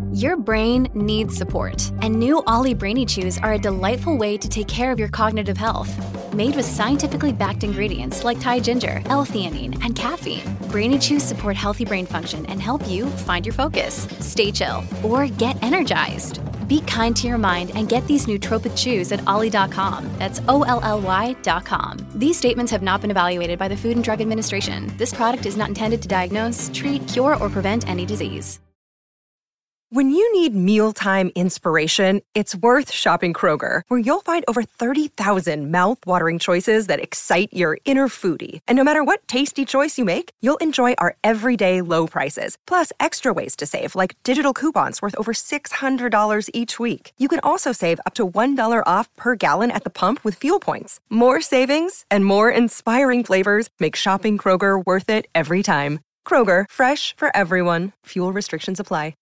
Your brain needs support, and new Ollie Brainy Chews are a delightful way to take care of your cognitive health. Made with scientifically backed ingredients like Thai ginger, L-theanine, and caffeine, Brainy Chews support healthy brain function and help you find your focus, stay chill, or get energized. Be kind to your mind and get these nootropic chews at ollie.com. That's OLLY.com. These statements have not been evaluated by the Food and Drug Administration. This product is not intended to diagnose, treat, cure, or prevent any disease. When you need mealtime inspiration, it's worth shopping Kroger, where you'll find over 30,000 mouth-watering choices that excite your inner foodie. And no matter what tasty choice you make, you'll enjoy our everyday low prices, plus extra ways to save, like digital coupons worth over $600 each week. You can also save up to $1 off per gallon at the pump with fuel points. More savings and more inspiring flavors make shopping Kroger worth it every time. Kroger, fresh for everyone. Fuel restrictions apply.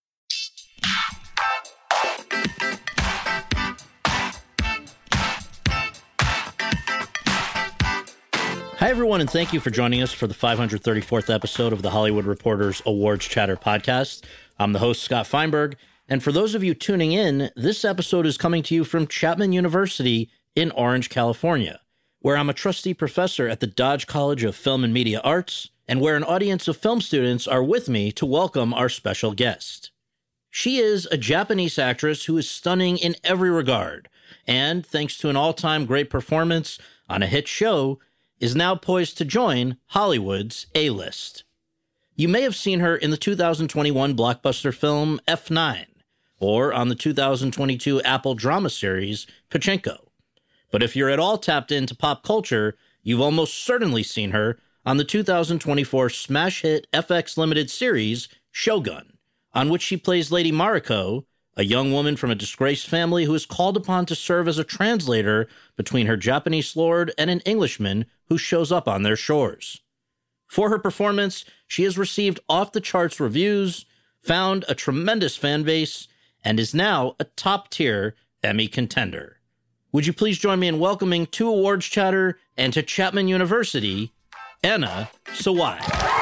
Hi, everyone, and thank you for joining us for the 534th episode of the Hollywood Reporter's Awards Chatter podcast. I'm the host, Scott Feinberg, and for those of you tuning in, this episode is coming to you from Chapman University in Orange, California, where I'm a trustee professor at the Dodge College of Film and Media Arts, and where an audience of film students are with me to welcome our special guest. She is a Japanese actress who is stunning in every regard, and thanks to an all-time great performance on a hit show, is now poised to join Hollywood's A-list. You may have seen her in the 2021 blockbuster film F9, or on the 2022 Apple drama series Pachinko. But if you're at all tapped into pop culture, you've almost certainly seen her on the 2024 smash hit FX limited series Shogun, on which she plays Lady Mariko, a young woman from a disgraced family who is called upon to serve as a translator between her Japanese lord and an Englishman who shows up on their shores. For her performance, she has received off-the-charts reviews, found a tremendous fan base, and is now a top-tier Emmy contender. Would you please join me in welcoming to Awards Chatter and to Chapman University, Anna Sawai.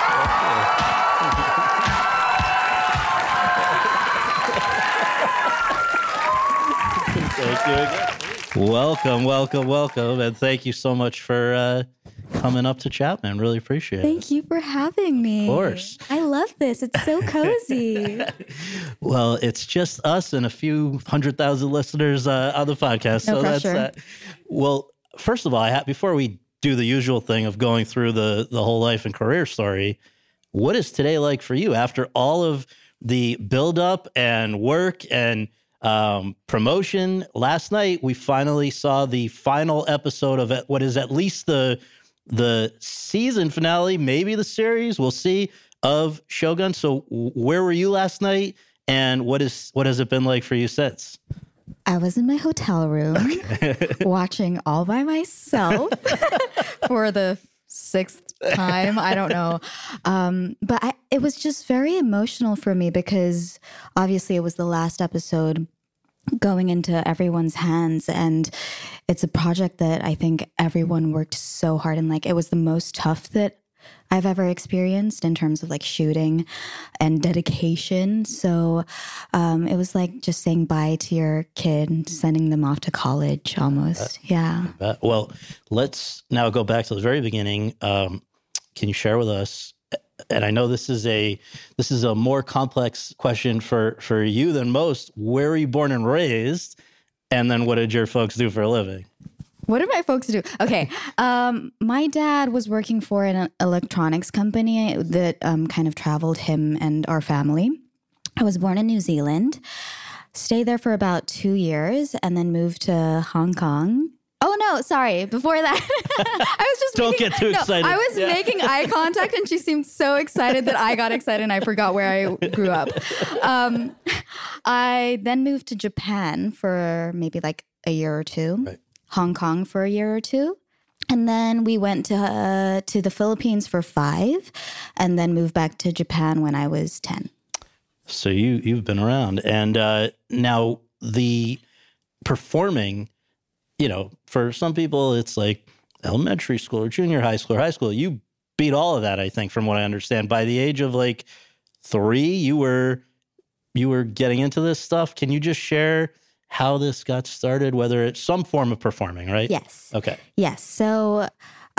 Thank you again. Welcome, and thank you so much for coming up to Chapman. Really appreciate it. Thank you for having me. Of course. I love this. It's so cozy. Well, it's just us and a few 100,000 listeners on the podcast. No so pressure. That's that. Well, first of all, before we do the usual thing of going through the whole life and career story, what is today like for you after all of the buildup and work and promotion? Last night, we finally saw the final episode of what is at least the season finale, maybe the series, we'll see, of Shogun. So where were you last night, and what has it been like for you since? I was in my hotel room watching all by myself for the sixth time. I don't know. But it was just very emotional for me because obviously it was the last episode going into everyone's hands. And it's a project that I think everyone worked so hard and it was the most tough that I've ever experienced in terms of shooting and dedication. So it was like just saying bye to your kid and sending them off to college almost. Yeah. Well, let's now go back to the very beginning. Can you share with us, and I know this is a more complex question for you than most, where were you born and raised? And then what did your folks do for a living? What did my folks do? Okay. My dad was working for an electronics company that kind of traveled him and our family. I was born in New Zealand, stayed there for about 2 years, and then moved to Hong Kong. Oh, no, sorry. Before that, I was just Don't get too excited. I was making eye contact, and she seemed so excited that I got excited, and I forgot where I grew up. I then moved to Japan for maybe a year or two. Right. Hong Kong for a year or two. And then we went to the Philippines for 5 and then moved back to Japan when I was 10. So you've been around. And now the performing, for some people it's like elementary school or junior high school or high school. You beat all of that, I think, from what I understand. By the age of 3, you were you were getting into this stuff. Can you just share how this got started, whether it's some form of performing, right? Yes. Okay. Yes. So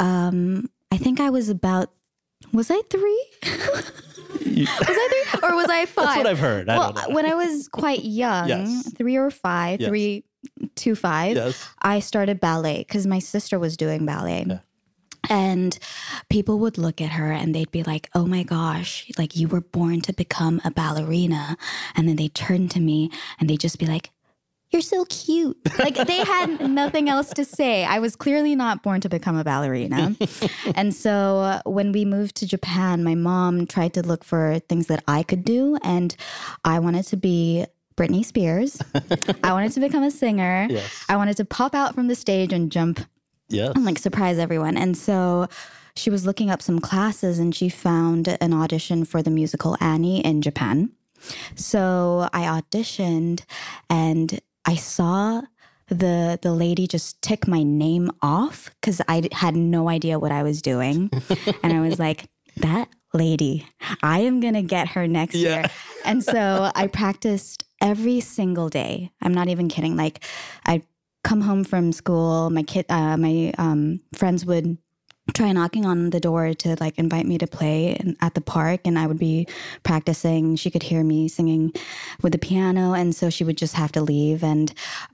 I think I was was I 3? Was I 3 or was I 5? That's what I've heard. I don't know. When I was quite young, Yes. 3 or 5, Yes. 3 to 5, Yes. I started ballet because my sister was doing ballet. Yeah. And people would look at her and they'd be like, oh my gosh, like you were born to become a ballerina. And then they'd turn to me and they'd just be like, you're so cute. Like they had nothing else to say. I was clearly not born to become a ballerina. And so when we moved to Japan, my mom tried to look for things that I could do. And I wanted to be Britney Spears. I wanted to become a singer. Yes. I wanted to pop out from the stage and jump Yes. and like surprise everyone. And so she was looking up some classes and she found an audition for the musical Annie in Japan. So I auditioned and I saw the lady just tick my name off because I had no idea what I was doing. And I was like, that lady, I am going to get her next year. And so I practiced every single day. I'm not even kidding. Like I'd come home from school, my friends would try knocking on the door to like invite me to play at the park, and I would be practicing. She could hear me singing with the piano, and so she would just have to leave. And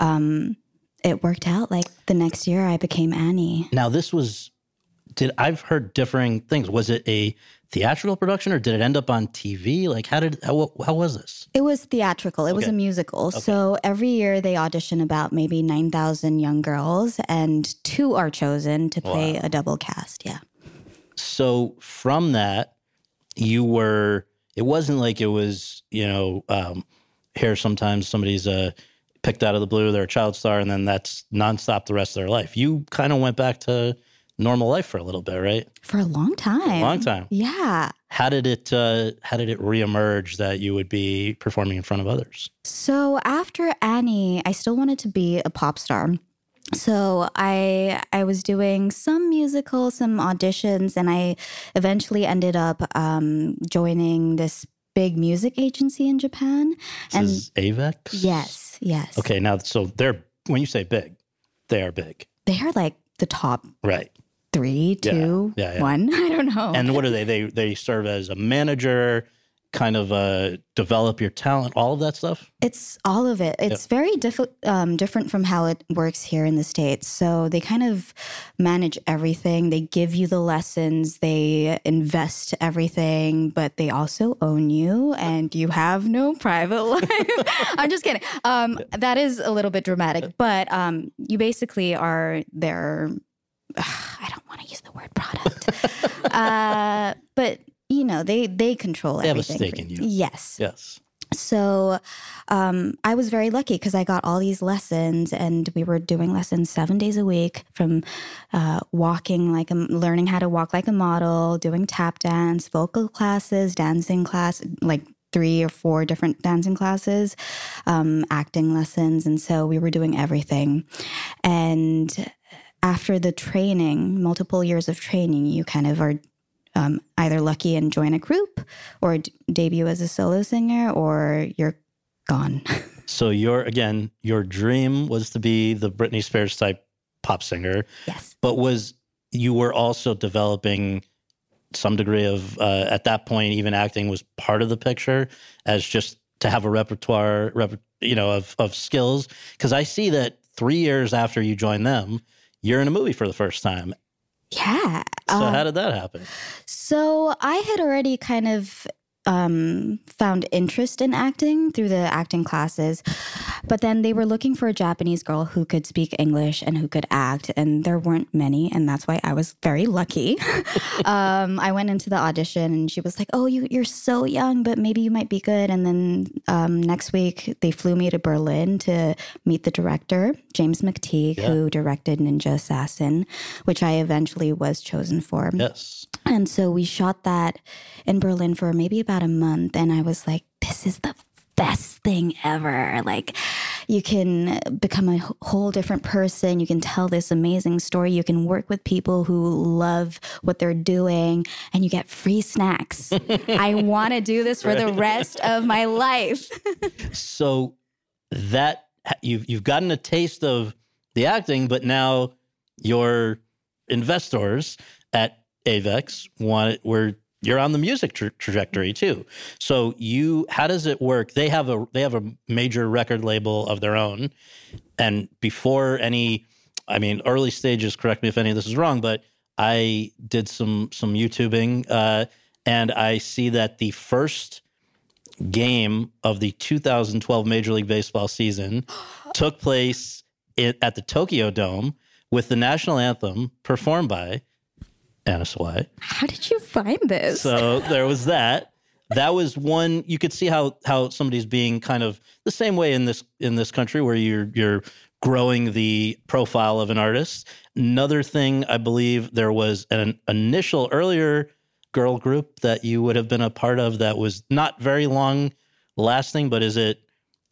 it worked out. Like the next year, I became Annie. Now, I've heard differing things. Was it a theatrical production or did it end up on TV? Like how was this? It was theatrical. It was a musical. Okay. So every year they audition about maybe 9,000 young girls, and 2 are chosen to play a double cast. Yeah. So from that, it wasn't like it was, here sometimes somebody's picked out of the blue, they're a child star, and then that's nonstop the rest of their life. You kind of went back to normal life for a little bit, right? For a long time. Long time. Yeah. How did it reemerge that you would be performing in front of others? So after Annie, I still wanted to be a pop star. So I was doing some musicals, some auditions, and I eventually ended up joining this big music agency in Japan. This is Avex? Yes. Okay, now, so when you say big, they are big. They are like the top Right. 3, 2, 1. I don't know. And what are they? They serve as a manager, kind of develop your talent, all of that stuff? It's all of it. It's very different from how it works here in the States. So they kind of manage everything. They give you the lessons. They invest everything, but they also own you and you have no private life. I'm just kidding. That is a little bit dramatic, but you basically are their, I don't want to use the word product, but they control everything. They have a stake in you. Yes. Yes. So I was very lucky because I got all these lessons, and we were doing lessons 7 days a week, from learning how to walk like a model, doing tap dance, vocal classes, dancing class, like 3 or 4 different dancing classes, acting lessons. And so we were doing everything. And after the training, multiple years of training, you kind of are either lucky and join a group or debut as a solo singer, or you're gone. So your dream was to be the Britney Spears type pop singer. Yes. But you were also developing some degree of, at that point, even acting was part of the picture, as just to have a repertoire, of skills. Because I see that 3 years after you joined them, you're in a movie for the first time. Yeah. So how did that happen? So I had already kind of found interest in acting through the acting classes, but then they were looking for a Japanese girl who could speak English and who could act, and there weren't many, and that's why I was very lucky. I went into the audition and she was like, oh, you're so young, but maybe you might be good. And then next week they flew me to Berlin to meet the director, James McTeague, who directed Ninja Assassin, which I eventually was chosen for. Yes. And so we shot that in Berlin for maybe about a month. And I was like, this is the best thing ever. Like, you can become a whole different person. You can tell this amazing story. You can work with people who love what they're doing, and you get free snacks. I want to do this for the rest of my life. So that you've gotten a taste of the acting, but now your investors at Avex you're on the music trajectory too. So how does it work? They have a major record label of their own, and before early stages, correct me if any of this is wrong, but I did some YouTubing, and I see that the first game of the 2012 Major League Baseball season took place at the Tokyo Dome with the national anthem performed by Anna Sawai. How did you find this? So there was that. That was one. You could see how somebody's being kind of the same way in this country, where you're growing the profile of an artist. Another thing, I believe there was an initial earlier girl group that you would have been a part of that was not very long lasting, but is it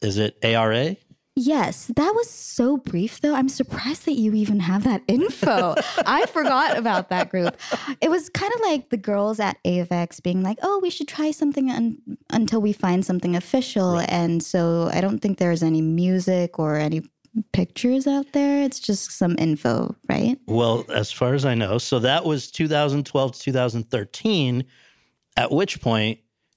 ARA? Yes, that was so brief, though. I'm surprised that you even have that info. I forgot about that group. It was kind of like the girls at Avex being like, oh, we should try something until we find something official. Right. And so I don't think there's any music or any pictures out there. It's just some info, right? Well, as far as I know. So that was 2012 to 2013, at which point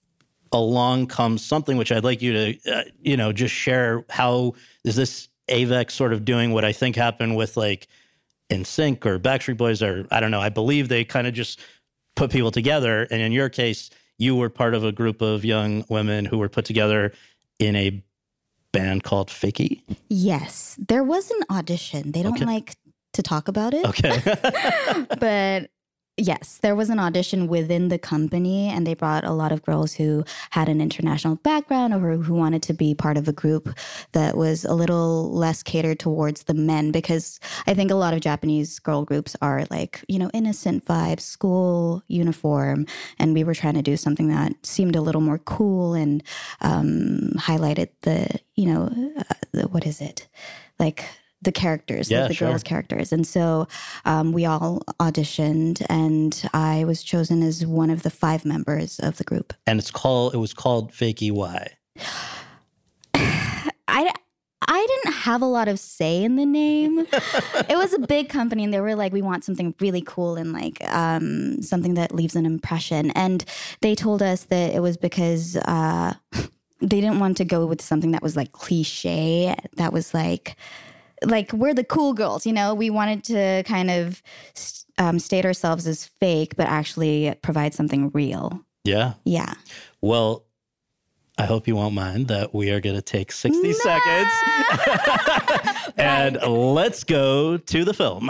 along comes something which I'd like you to, just share. How is this Avex sort of doing what I think happened with like NSYNC or Backstreet Boys, or I don't know. I believe they kind of just put people together. And in your case, you were part of a group of young women who were put together in a band called Fakey. Yes, there was an audition. They don't like to talk about it. Okay. But yes, there was an audition within the company, and they brought a lot of girls who had an international background or who wanted to be part of a group that was a little less catered towards the men, because I think a lot of Japanese girl groups are like, innocent vibes, school uniform, and we were trying to do something that seemed a little more cool and highlighted the, what is it? Like the characters, yeah, like the girls' characters. And so we all auditioned, and I was chosen as one of the 5 members of the group. And it was called Fakey. Why? I didn't have a lot of say in the name. It was a big company, and they were like, we want something really cool and like something that leaves an impression. And they told us that it was because they didn't want to go with something that was like cliche, that was like we're the cool girls, we wanted to kind of state ourselves as fake, but actually provide something real. Yeah. Yeah. Well, I hope you won't mind that we are going to take 60 seconds and let's go to the film.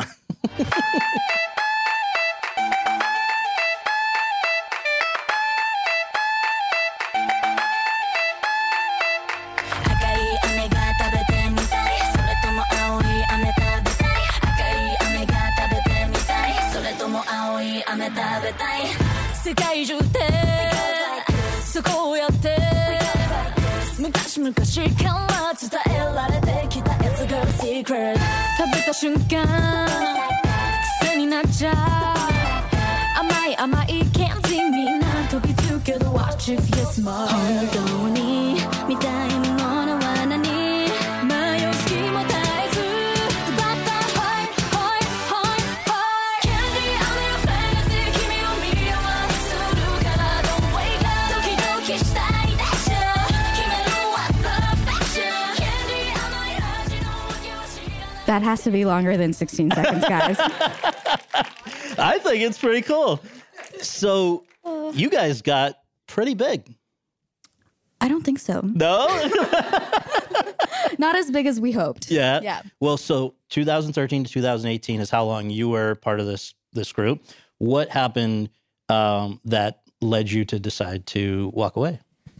That has to be longer than 16 seconds, guys. I think it's pretty cool. So you guys got pretty big. I don't think so. No? Not as big as we hoped. Yeah. Yeah. Well, so 2013 to 2018 is how long you were part of this group. What happened that led you to decide to walk away?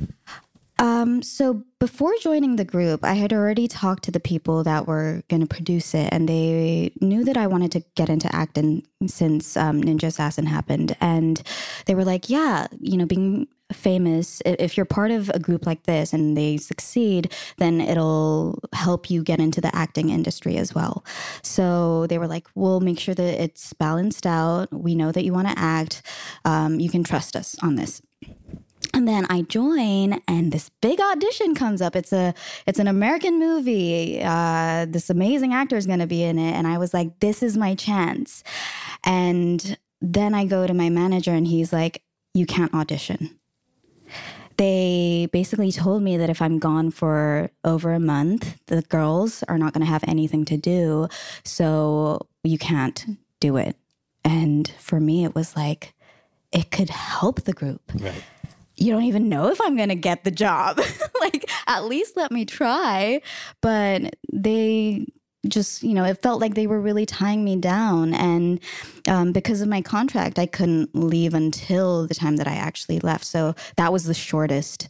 So before joining the group, I had already talked to the people that were going to produce it, and they knew that I wanted to get into acting since Ninja Assassin happened. And they were like, yeah, being famous, if you're part of a group like this and they succeed, then it'll help you get into the acting industry as well. So they were like, we'll make sure that it's balanced out. We know that you want to act. You can trust us on this. And then I join, and this big audition comes up. It's an American movie. This amazing actor is going to be in it. And I was like, this is my chance. And then I go to my manager, and he's like, you can't audition. They basically told me that if I'm gone for over a month, the girls are not going to have anything to do. So you can't do it. And for me, it was like, it could help the group. Right. You don't even know if I'm going to get the job. Like, at least let me try. But they just, it felt like they were really tying me down. And because of my contract, I couldn't leave until the time that I actually left. So that was the shortest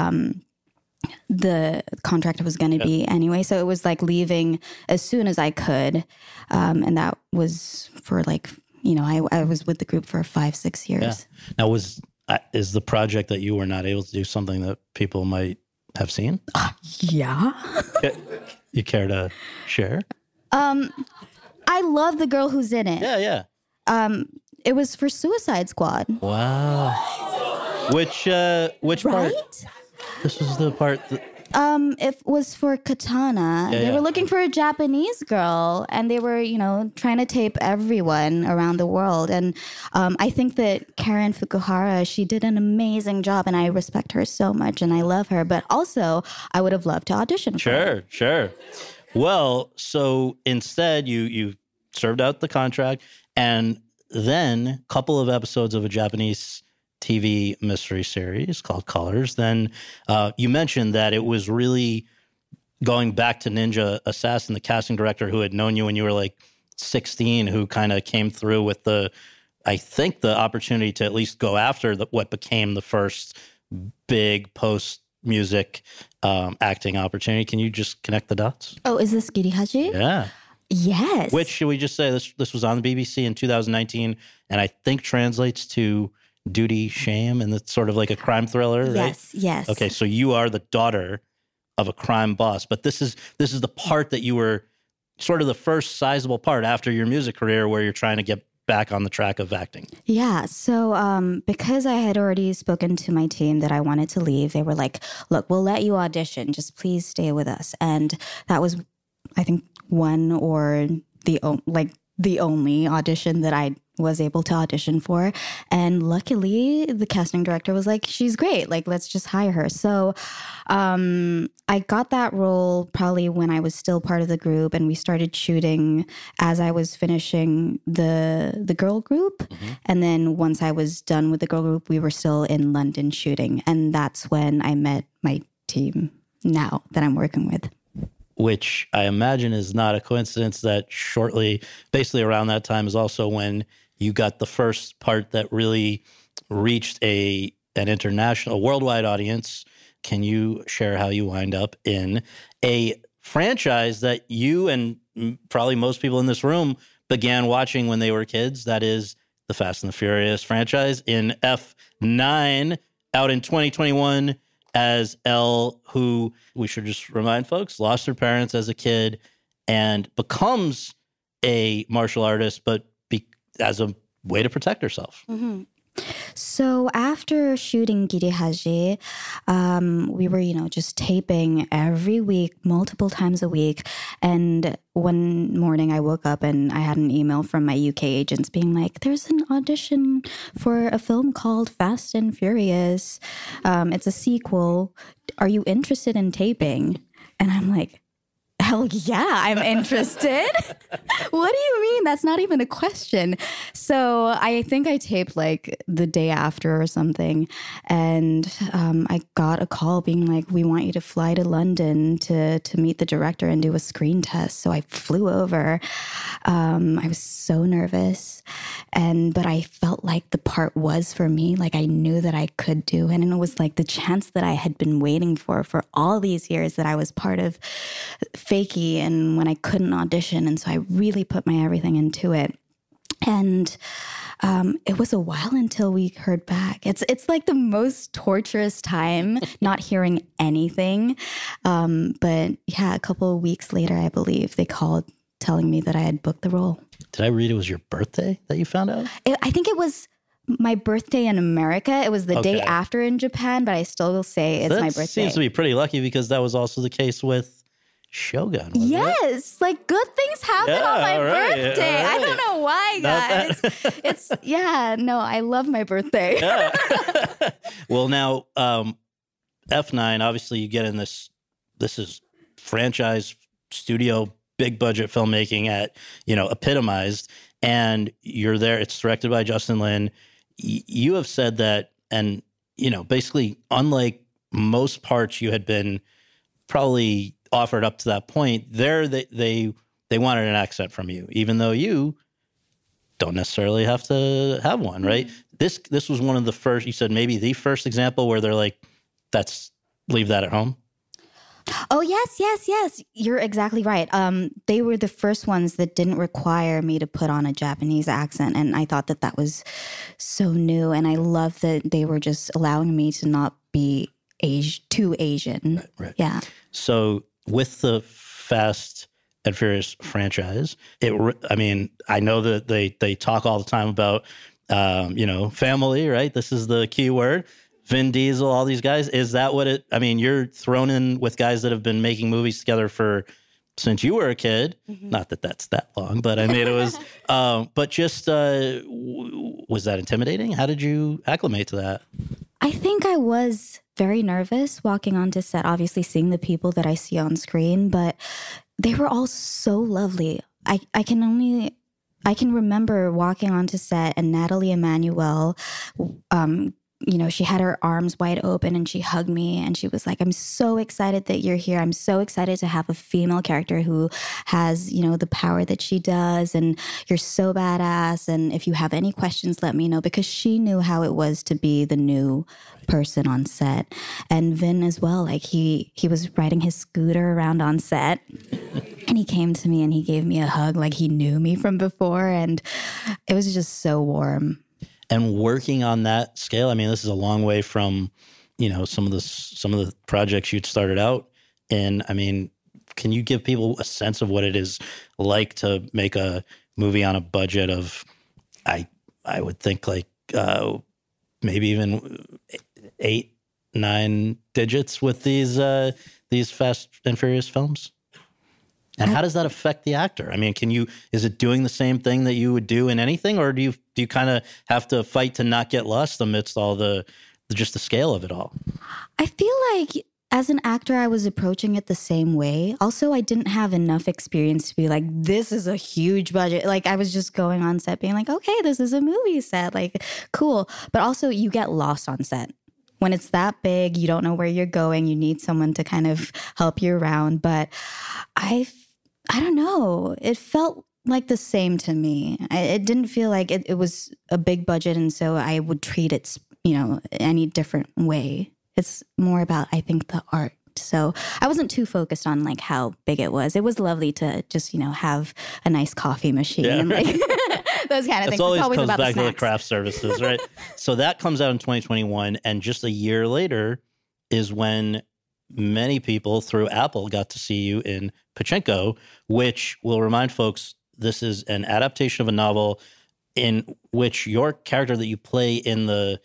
the contract was going to be anyway. So it was like leaving as soon as I could. And that was for like, I was with the group for 5-6 years. Yeah. Now, is the project that you were not able to do something that people might have seen? Yeah. You care to share? I love the girl who's in it. Yeah. It was for Suicide Squad. Wow. Which right? part? This was the part it was for Katana. Yeah, they were looking for a Japanese girl, and they were, trying to tape everyone around the world. And I think that Karen Fukuhara, she did an amazing job, and I respect her so much, and I love her. But also, I would have loved to audition for her. Sure. Well, so instead, you served out the contract, and then a couple of episodes of a Japanese TV mystery series called Colors. Then you mentioned that it was really going back to Ninja Assassin, the casting director who had known you when you were like 16, who kind of came through with the opportunity to at least go after what became the first big post-music acting opportunity. Can you just connect the dots? Oh, is this Girihaji? Yeah. Yes. Which, should we just say, this was on the BBC in 2019, and I think translates to Duty, Shame, and it's sort of like a crime thriller, right? Yes. Okay, so you are the daughter of a crime boss, but this is the part that you were sort of the first sizable part after your music career where you're trying to get back on the track of acting. Yeah. So because I had already spoken to my team that I wanted to leave, they were like, look, we'll let you audition. Just please stay with us. And that was, I think, one or the only audition that I was able to audition for. And luckily, the casting director was like, she's great. Like, let's just hire her. So I got that role probably when I was still part of the group, and we started shooting as I was finishing the girl group. Mm-hmm. And then once I was done with the girl group, we were still in London shooting. And that's when I met my team now that I'm working with. Which I imagine is not a coincidence that shortly, basically around that time, is also when you got the first part that really reached an international, worldwide audience. Can you share how you wind up in a franchise that you and probably most people in this room began watching when they were kids? That is the Fast and the Furious franchise in F9, out in 2021 as Elle, who, we should just remind folks, lost her parents as a kid and becomes a martial artist, but as a way to protect herself. Mm-hmm. So after shooting Girihaji, we were, just taping every week, multiple times a week. And one morning I woke up and I had an email from my UK agents being like, there's an audition for a film called Fast and Furious. It's a sequel. Are you interested in taping? And I'm like, hell yeah, I'm interested. What do you mean? That's not even a question. So I think I taped like the day after or something. And I got a call being like, we want you to fly to London to meet the director and do a screen test. So I flew over. I was so nervous. But I felt like the part was for me. Like I knew that I could do it. And it was like the chance that I had been waiting for all these years that I was part of Fakey and when I couldn't audition. And so I really put my everything into it. And it was a while until we heard back. It's like the most torturous time not hearing anything. But yeah, a couple of weeks later, I believe, they called telling me that I had booked the role. Did I read it was your birthday that you found out? I think it was my birthday in America. It was the day after in Japan, but I still will say it's my birthday. Seems to be pretty lucky because that was also the case with Shogun. Yes, like good things happen on my birthday. I don't know why, guys. I love my birthday. Yeah. Well, now F9, obviously you get in this is franchise studio, big budget filmmaking at, epitomized, and you're there. It's directed by Justin Lin. You have said that, and, basically, unlike most parts you had been probably offered up to that point, there they wanted an accent from you, even though you don't necessarily have to have one, right? Mm-hmm. This was one of the first, you said maybe the first example where they're like, leave that at home. Oh, yes. You're exactly right. They were the first ones that didn't require me to put on a Japanese accent. And I thought that was so new. And I love that they were just allowing me to not be too Asian. Right. Yeah. So with the Fast and Furious franchise, I know that they talk all the time about, family, right? This is the key word. Vin Diesel, all these guys. Is that what you're thrown in with guys that have been making movies together since you were a kid. Mm-hmm. Not that that's that long, but it was, but just, was that intimidating? How did you acclimate to that? I think I was very nervous walking onto set, obviously seeing the people that I see on screen, but they were all so lovely. I can remember walking onto set and Nathalie Emmanuel, she had her arms wide open and she hugged me and she was like, I'm so excited that you're here. I'm so excited to have a female character who has, the power that she does. And you're so badass. And if you have any questions, let me know, because she knew how it was to be the new person on set. And Vin as well, like he was riding his scooter around on set and he came to me and he gave me a hug like he knew me from before. And it was just so warm. And working on that scale, this is a long way from, some of the projects you'd started out in. Can you give people a sense of what it is like to make a movie on a budget of, I would think like maybe even 8-9 digits with these Fast and Furious films? And how does that affect the actor? Is it doing the same thing that you would do in anything, or do you kind of have to fight to not get lost amidst all just the scale of it all? I feel like as an actor, I was approaching it the same way. Also, I didn't have enough experience to be like, this is a huge budget. Like, I was just going on set being like, okay, this is a movie set. Like, cool. But also, you get lost on set. When it's that big, you don't know where you're going. You need someone to kind of help you around. But I don't know. It felt like the same to me. It didn't feel like it was a big budget, and so I would treat it, any different way. It's more about, I think, the art. So I wasn't too focused on like how big it was. It was lovely to just, have a nice coffee machine and like those kind of things. It always comes about back to the craft services, right? So that comes out in 2021, and just a year later is when many people through Apple got to see you in Pachinko, which will remind folks, this is an adaptation of a novel in which your character that you play in the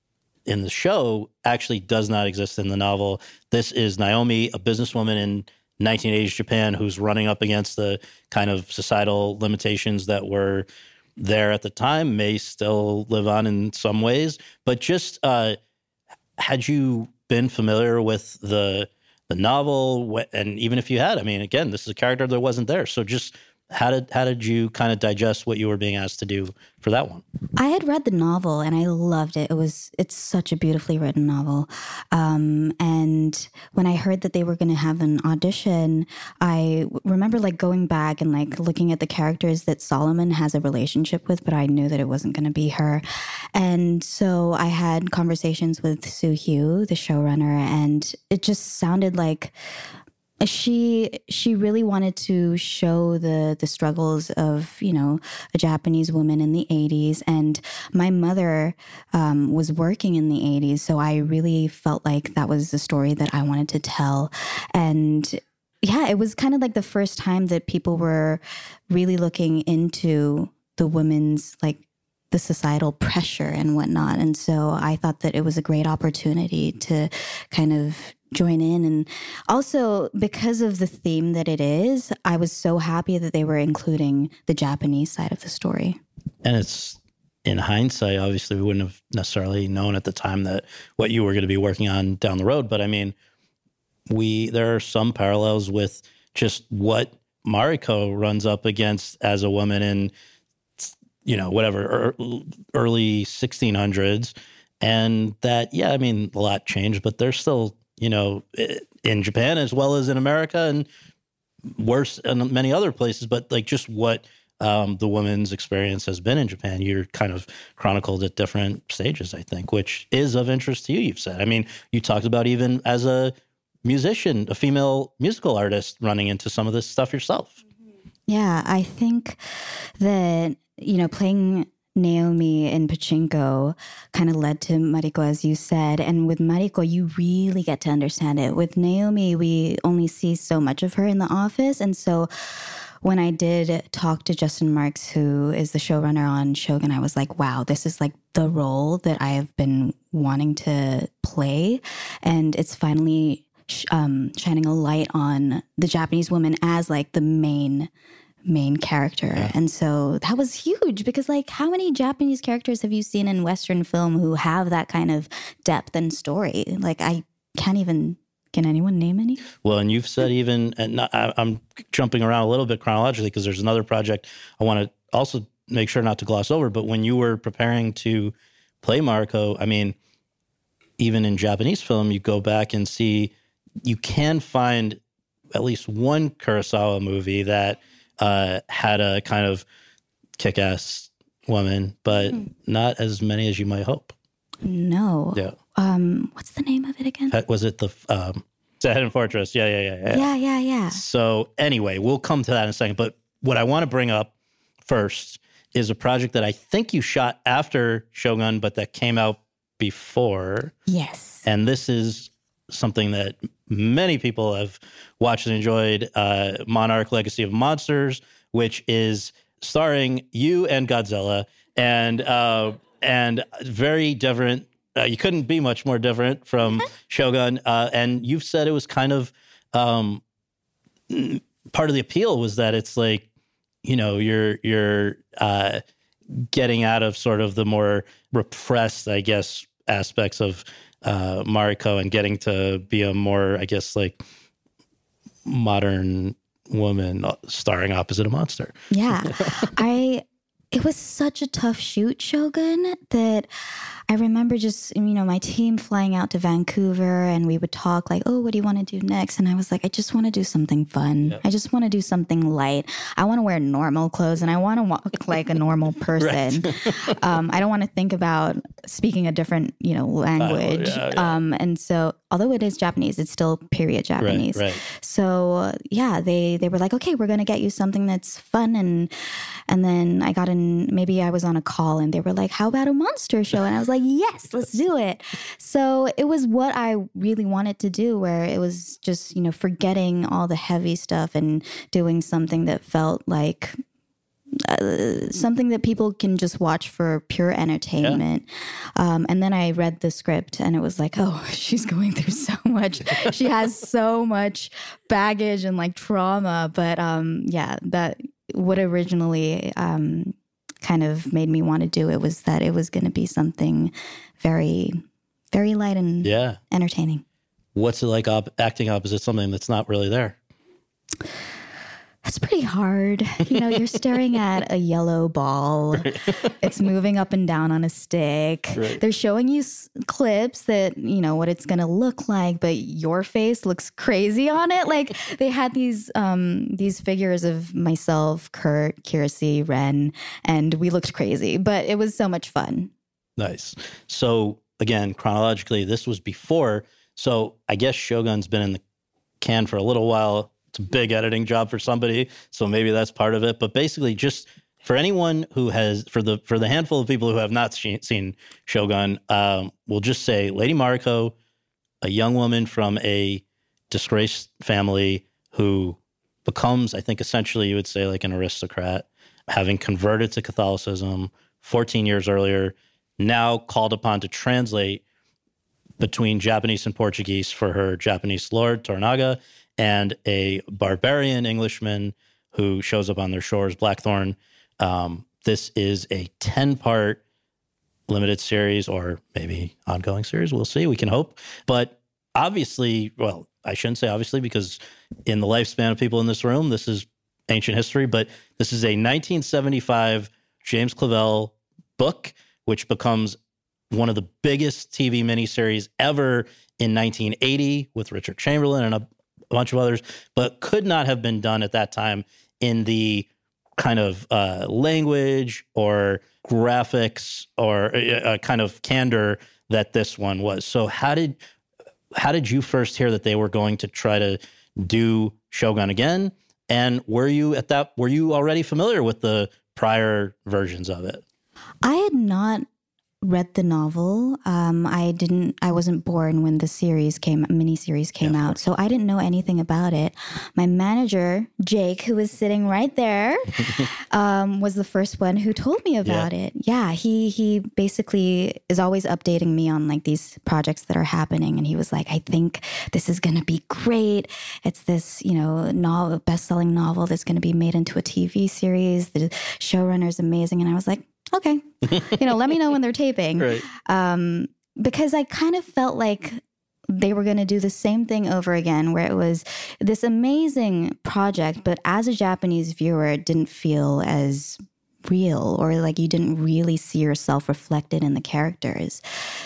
show actually does not exist in the novel. This is Naomi, a businesswoman in 1980s Japan who's running up against the kind of societal limitations that were there at the time, may still live on in some ways. But just had you been familiar with the novel, and even if you had, again, this is a character that wasn't there. So just how did you kind of digest what you were being asked to do for that one? I had read the novel and I loved it. It's such a beautifully written novel. And when I heard that they were going to have an audition, I remember like going back and like looking at the characters that Solomon has a relationship with, but I knew that it wasn't going to be her. And so I had conversations with Soo Hugh, the showrunner, and it just sounded like She really wanted to show the struggles of, you know, a Japanese woman in the 80s. And my mother was working in the 80s. So I really felt like that was a story that I wanted to tell. And yeah, it was kind of like the first time that people were really looking into the women's, like, the societal pressure and whatnot. And so I thought that it was a great opportunity to kind of join in. And also because of the theme that it is, I was so happy that they were including the Japanese side of the story. And it's, in hindsight, obviously we wouldn't have necessarily known at the time that what you were going to be working on down the road. But I mean, there are some parallels with just what Mariko runs up against as a woman in, you know, whatever, early 1600s. And that, yeah, I mean, a lot changed, but there's still, you know, in Japan as well as in America and worse in many other places, but like just what the woman's experience has been in Japan, you're kind of chronicled at different stages, I think, which is of interest to you, you've said. I mean, you talked about even as a musician, a female musical artist, running into some of this stuff yourself. Yeah, I think that, you know, playing Naomi in Pachinko kind of led to Mariko, as you said. And with Mariko, you really get to understand it. With Naomi, we only see so much of her in the office. And so when I did talk to Justin Marks, who is the showrunner on Shogun, I was like, wow, this is like the role that I have been wanting to play. And it's finally shining a light on the Japanese woman as like the main character. Yeah. And so that was huge because, like, how many Japanese characters have you seen in Western film who have that kind of depth and story? Like, I can't even, can anyone name any? Well, and you've said even, and I'm jumping around a little bit chronologically because there's another project I want to also make sure not to gloss over, but when you were preparing to play Mariko, I mean, even in Japanese film, you go back and see, you can find at least one Kurosawa movie that had a kind of kick-ass woman, but not as many as you might hope. No. Yeah. What's the name of it again? Was it the Hidden Fortress? Yeah. So anyway, we'll come to that in a second. But what I want to bring up first is a project that I think you shot after Shogun, but that came out before. Yes. And this is something that many people have watched and enjoyed, Monarch: Legacy of Monsters, which is starring you and Godzilla, and very different. You couldn't be much more different from Shogun. And you've said it was kind of part of the appeal was that it's like, you know, you're getting out of sort of the more repressed, I guess, aspects of Mariko and getting to be a more, I guess, like modern woman starring opposite a monster. Yeah. It was such a tough shoot, Shogun, that I remember just, you know, my team flying out to Vancouver and we would talk like, oh, what do you want to do next? And I was like, I just want to do something fun. Yep. I just want to do something light. I want to wear normal clothes and I want to walk like a normal person. Right. I don't want to think about speaking a different, you know, language. And so, although it is Japanese, it's still period Japanese. Right. So yeah, they were like, okay, we're going to get you something that's fun. And then I got in, maybe I was on a call and they were like, how about a monster show? And I was like, yes, let's do it. So it was what I really wanted to do, where it was just, you know, forgetting all the heavy stuff and doing something that felt like something that people can just watch for pure entertainment. Yeah. And then I read the script and it was like, oh, she's going through so much. She has so much baggage and like trauma. But yeah, that what originally kind of made me want to do it was that it was going to be something very, very light and entertaining. What's it like acting opposite something that's not really there? That's pretty hard. You know, you're staring at a yellow ball. It's moving up and down on a stick. Right. They're showing you clips that, you know, what it's going to look like, but your face looks crazy on it. Like they had these figures of myself, Kurt, Kiersey, Ren, and we looked crazy, but it was so much fun. Nice. So again, chronologically, this was before. So I guess Shogun's been in the can for a little while. It's a big editing job for somebody, so maybe that's part of it. But basically, just for anyone who has, for the handful of people who have not seen Shogun, we'll just say Lady Mariko, a young woman from a disgraced family who becomes, I think, essentially you would say like an aristocrat, having converted to Catholicism 14 years earlier, now called upon to translate between Japanese and Portuguese for her Japanese lord, Toranaga, and a barbarian Englishman who shows up on their shores, Blackthorn. This is a 10-part limited series, or maybe ongoing series. We'll see. We can hope. But obviously, well, I shouldn't say obviously, because in the lifespan of people in this room, this is ancient history, but this is a 1975 James Clavell book, which becomes one of the biggest TV miniseries ever in 1980 with Richard Chamberlain and a bunch of others, but could not have been done at that time in the kind of language or graphics or a kind of candor that this one was. So how did you first hear that they were going to try to do Shogun again? And were you already familiar with the prior versions of it? I had not read the novel. I wasn't born when the miniseries came out, so I didn't know anything about it. My manager, Jake, who was sitting right there, was the first one who told me about it. Yeah, he basically is always updating me on like these projects that are happening, and he was like, "I think this is going to be great. It's this, best-selling novel that's going to be made into a TV series. The showrunner is amazing," and I was like, okay, let me know when they're taping. Right. Because I kind of felt like they were going to do the same thing over again, where it was this amazing project, but as a Japanese viewer, it didn't feel as real, or like you didn't really see yourself reflected in the characters.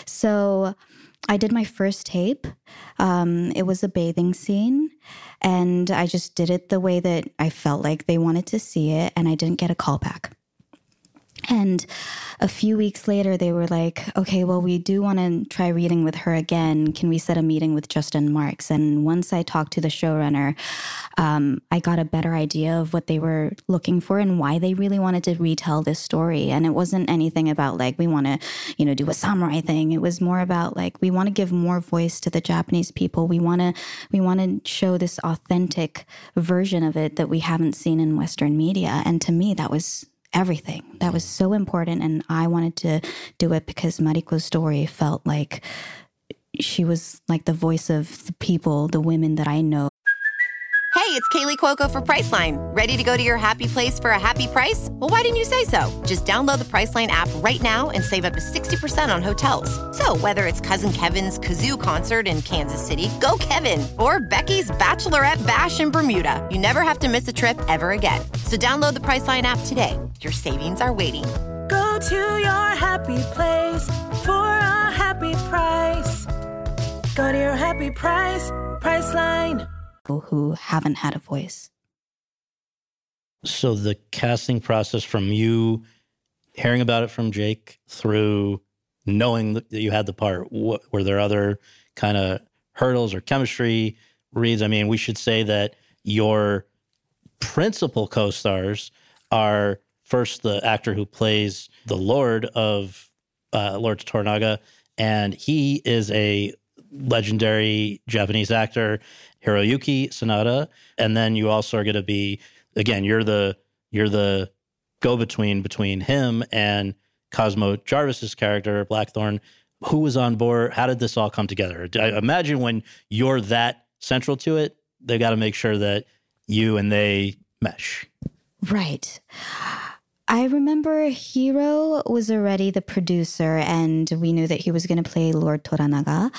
So I did my first tape. It was a bathing scene, and I just did it the way that I felt like they wanted to see it, and I didn't get a call back. And a few weeks later, they were like, okay, well, we do want to try reading with her again. Can we set a meeting with Justin Marks? And once I talked to the showrunner, I got a better idea of what they were looking for and why they really wanted to retell this story. And it wasn't anything about like, we want to, do a samurai thing. It was more about like, we want to give more voice to the Japanese people. We want to show this authentic version of it that we haven't seen in Western media. And to me, that was everything. That was so important, and I wanted to do it because Mariko's story felt like she was like the voice of the people, the women that I know. Hey, it's Kaylee Cuoco for Priceline. Ready to go to your happy place for a happy price? Well, why didn't you say so? Just download the Priceline app right now and save up to 60% on hotels. So whether it's Cousin Kevin's Kazoo Concert in Kansas City, go Kevin, or Becky's Bachelorette Bash in Bermuda, you never have to miss a trip ever again. So download the Priceline app today. Your savings are waiting. Go to your happy place for a happy price. Go to your happy price, Priceline. Who haven't had a voice. So the casting process, from you hearing about it from Jake through knowing that you had the part, were there other kind of hurdles or chemistry reads? I mean, we should say that your principal co-stars are first the actor who plays the Lord of Lord Toranaga, and he is a legendary Japanese actor, Hiroyuki Sanada. And then you also are going to be, again, you're the go-between between him and Cosmo Jarvis's character, Blackthorn. Who was on board? How did this all come together? I imagine when you're that central to it, they got to make sure that you and they mesh. Right. I remember Hiro was already the producer, and we knew that he was going to play Lord Toranaga.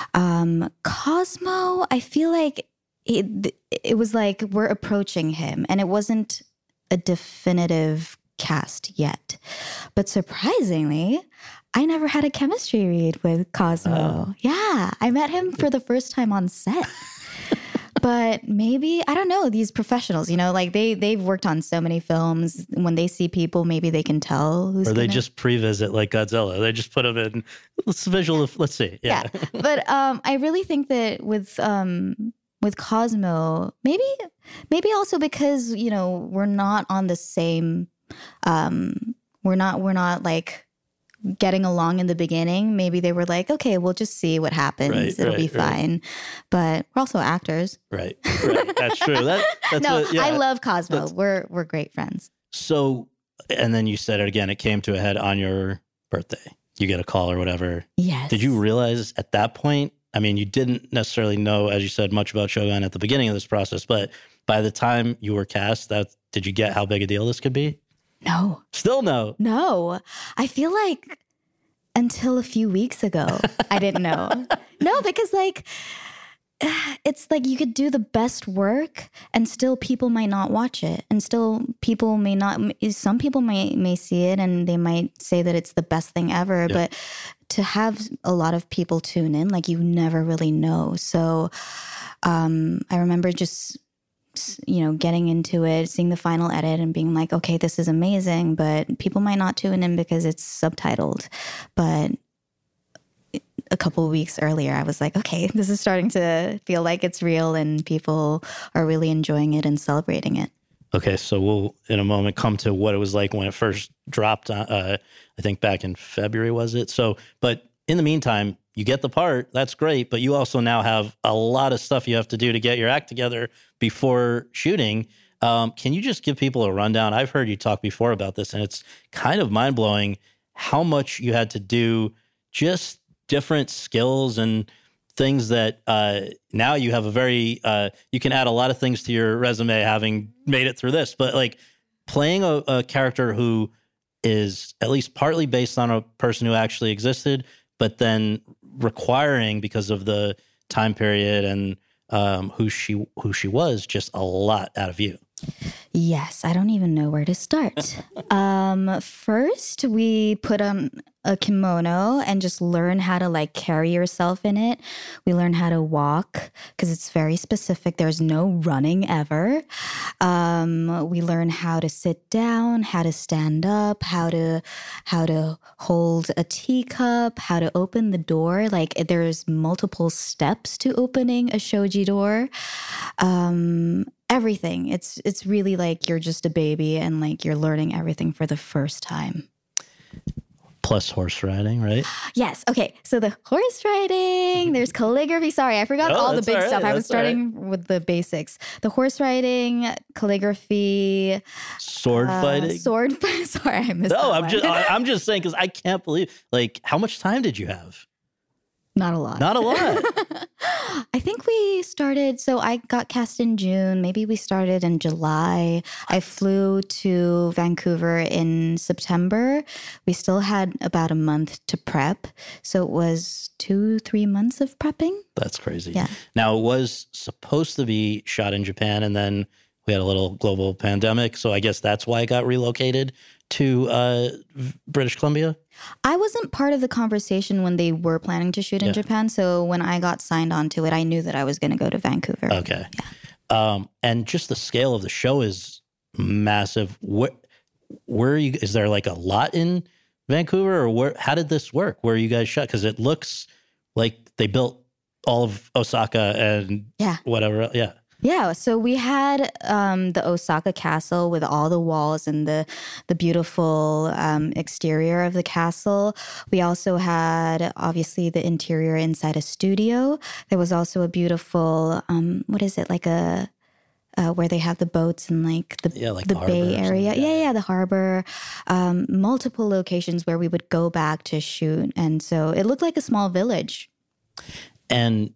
Cosmo, I feel like it was like we're approaching him, and it wasn't a definitive cast yet. But surprisingly, I never had a chemistry read with Cosmo. Yeah, I met him for the first time on set. But maybe, I don't know, these professionals, like they've worked on so many films. When they see people, maybe they can tell who's. Or they just pre-visit like Godzilla. They just put them in. Let's see. Yeah. But I really think that with with Cosmo, maybe also because, you know, we're not on the same, we're not like getting along in the beginning. Maybe they were like, okay, we'll just see what happens. It'll be fine. But we're also actors. Right. That's true. That's no, what, yeah. I love Cosmo. We're great friends. So, and then you said it again, it came to a head on your birthday. You get a call or whatever. Yes. Did you realize at that point, I mean, you didn't necessarily know, as you said, much about Shogun at the beginning of this process, but by the time you were cast, did you get how big a deal this could be? No. Still no. No. I feel like until a few weeks ago, I didn't know. No, because like, it's like you could do the best work and still people might not watch it. And still people may not, some people may see it and they might say that it's the best thing ever. Yep. But to have a lot of people tune in, like you never really know. So I remember just, you know, getting into it, seeing the final edit and being like, okay, this is amazing, but people might not tune in because it's subtitled. But a couple of weeks earlier, I was like, okay, this is starting to feel like it's real and people are really enjoying it and celebrating it. Okay, so we'll, in a moment, come to what it was like when it first dropped, I think back in February, was it? So, but in the meantime, you get the part, that's great, but you also now have a lot of stuff you have to do to get your act together before shooting. Can you just give people a rundown? I've heard you talk before about this, and it's kind of mind-blowing how much you had to do, just different skills and things that now you have a very, you can add a lot of things to your resume having made it through this, but like playing a character who is at least partly based on a person who actually existed, but then requiring, because of the time period and who she was, just a lot out of you. Yes, I don't even know where to start. First, we put on a kimono and just learn how to like carry yourself in it. We learn how to walk because it's very specific. There's no running ever. We learn how to sit down, how to stand up, how to hold a teacup, how to open the door. Like there's multiple steps to opening a shoji door. Everything. It's really like you're just a baby and like you're learning everything for the first time. Plus horse riding, right? Yes. Okay. So the horse riding, there's calligraphy. Sorry, I forgot all the big stuff. I was starting with the basics. The horse riding, calligraphy, sword fighting. Sorry, I missed that one. I'm just saying because I can't believe, like, how much time did you have? Not a lot. Not a lot. I think we started, so I got cast in June. Maybe we started in July. I flew to Vancouver in September. We still had about a month to prep. So it was 2-3 months of prepping. That's crazy. Yeah. Now, it was supposed to be shot in Japan, and then we had a little global pandemic. So I guess that's why it got relocated to British Columbia. I wasn't part of the conversation when they were planning to shoot in Japan. So when I got signed onto it, I knew that I was going to go to Vancouver. Okay. Yeah. And just the scale of the show is massive. Where are you? Is there like a lot in Vancouver, or how did this work? Where you guys shot? Because it looks like they built all of Osaka and whatever. Yeah. Yeah, so we had the Osaka castle with all the walls and the beautiful exterior of the castle. We also had, obviously, the interior inside a studio. There was also a beautiful, what is it, like a, where they have the boats and like the bay area. Yeah, the harbor. Multiple locations where we would go back to shoot. And so it looked like a small village. And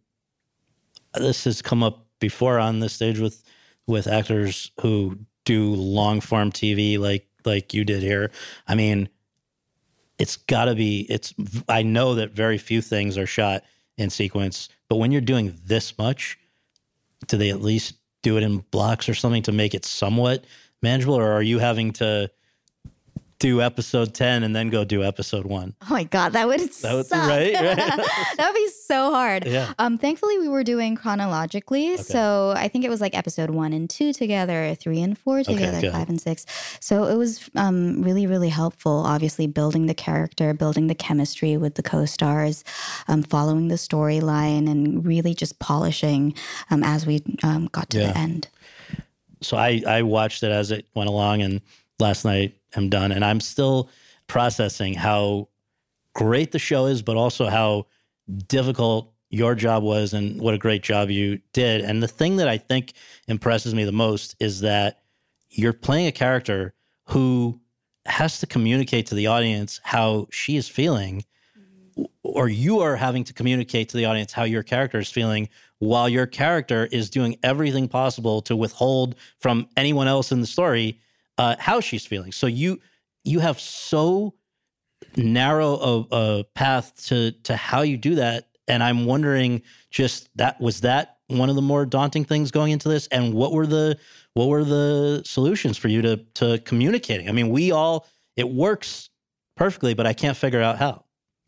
this has come up before on this stage with actors who do long form TV like you did here. I mean, it's got to be, I know that very few things are shot in sequence, but when you're doing this much, do they at least do it in blocks or something to make it somewhat manageable? Or are you having to do episode 10 and then go do episode 1. Oh my God, that would suck. Right? That would be so hard. Yeah. Thankfully, we were doing chronologically. Okay. So I think it was like episode 1 and 2 together, 3 and 4 together, good. 5 and 6. So it was really, really helpful, obviously, building the character, building the chemistry with the co-stars, following the storyline, and really just polishing as we got to the end. So I watched it as it went along, and last night I'm done, and I'm still processing how great the show is, but also how difficult your job was and what a great job you did. And the thing that I think impresses me the most is that you're playing a character who has to communicate to the audience how she is feeling, or you are having to communicate to the audience how your character is feeling, while your character is doing everything possible to withhold from anyone else in the story how she's feeling. So you have so narrow a path to how you do that. And I'm wondering, just was that one of the more daunting things going into this? And what were the solutions for you to communicating? I mean, it works perfectly, but I can't figure out how.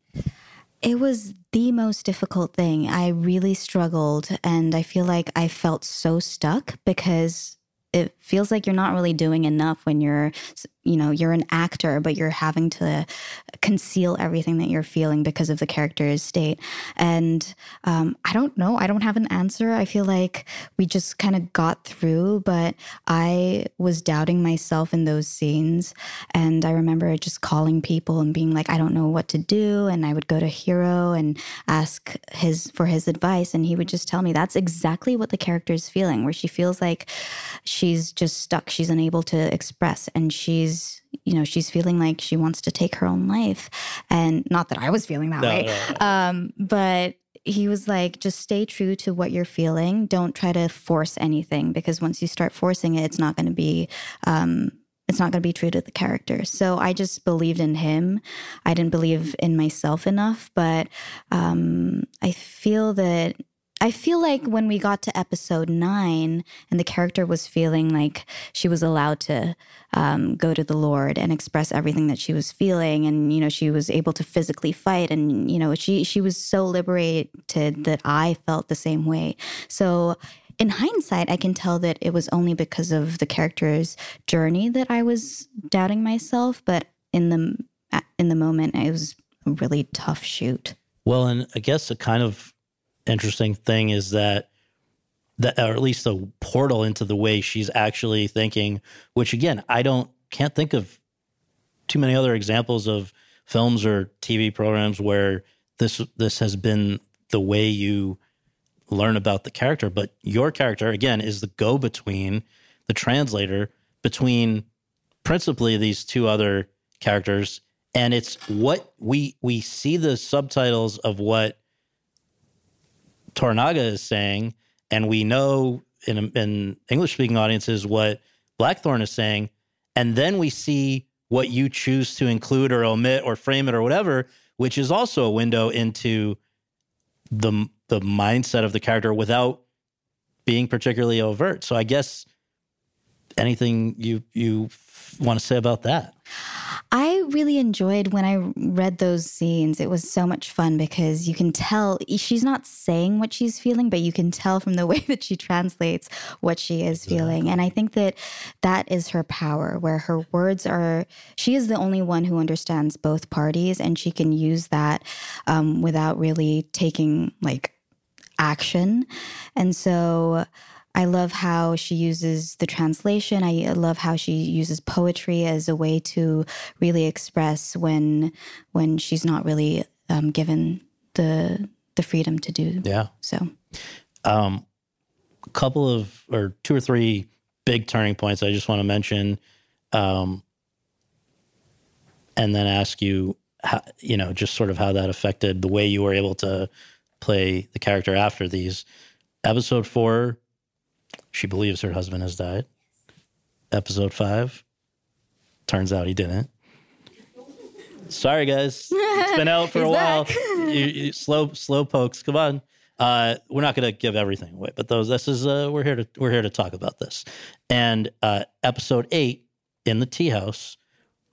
It was the most difficult thing. I really struggled, and I feel like I felt so stuck because it feels like you're not really doing enough when you're an actor, but you're having to conceal everything that you're feeling because of the character's state. And I don't know. I don't have an answer. I feel like we just kind of got through, but I was doubting myself in those scenes. And I remember just calling people and being like, I don't know what to do. And I would go to Hiro and ask for his advice. And he would just tell me that's exactly what the character is feeling, where she feels like she's just stuck. She's unable to express, and she's feeling like she wants to take her own life. And not that I was feeling that way. No. But he was like, just stay true to what you're feeling. Don't try to force anything, because once you start forcing it, it's not going to be true to the character. So I just believed in him. I didn't believe in myself enough, but I feel like when we got to episode 9 and the character was feeling like she was allowed to go to the Lord and express everything that she was feeling, and, she was able to physically fight, and, she was so liberated that I felt the same way. So in hindsight, I can tell that it was only because of the character's journey that I was doubting myself. But in the moment, it was a really tough shoot. Well, and I guess a kind of interesting thing is that or at least a portal into the way she's actually thinking, which again, can't think of too many other examples of films or TV programs where this has been the way you learn about the character. But your character, again, is the go-between, the translator between principally these two other characters. And it's what we see the subtitles of what Toranaga is saying, and we know in English-speaking audiences what Blackthorne is saying, and then we see what you choose to include or omit or frame it or whatever, which is also a window into the mindset of the character without being particularly overt. So I guess anything you want to say about that? I really enjoyed when I read those scenes. It was so much fun because you can tell she's not saying what she's feeling, but you can tell from the way that she translates what she is feeling. And I think that is her power, where her words she is the only one who understands both parties, and she can use that without really taking action. And so I love how she uses the translation. I love how she uses poetry as a way to really express when she's not really given the freedom to do. Yeah. So, a couple of or 2 or 3 big turning points I just want to mention, and then ask you, how, just sort of how that affected the way you were able to play the character after these. Episode 4. She believes her husband has died. Episode 5. Turns out he didn't. Sorry, guys. It's been out for a while. You slow pokes. Come on. We're not going to give everything away, but we're here to talk about this. And episode 8 in the tea house,